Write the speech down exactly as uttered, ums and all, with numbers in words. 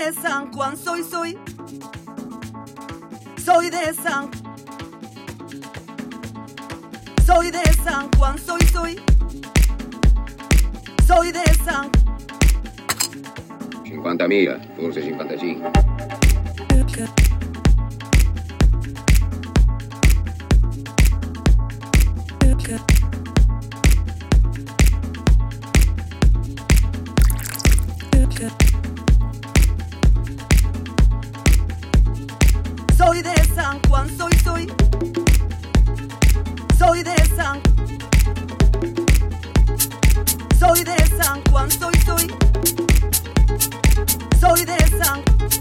de San Juan, soy, soy. Soy de San. Soy de San Juan, soy, soy. Soy de San. cinquantamila, forse cinquantacinque. Soy de San Juan, soy, soy. Soy de San. Soy de San Juan, soy, soy. Soy de San.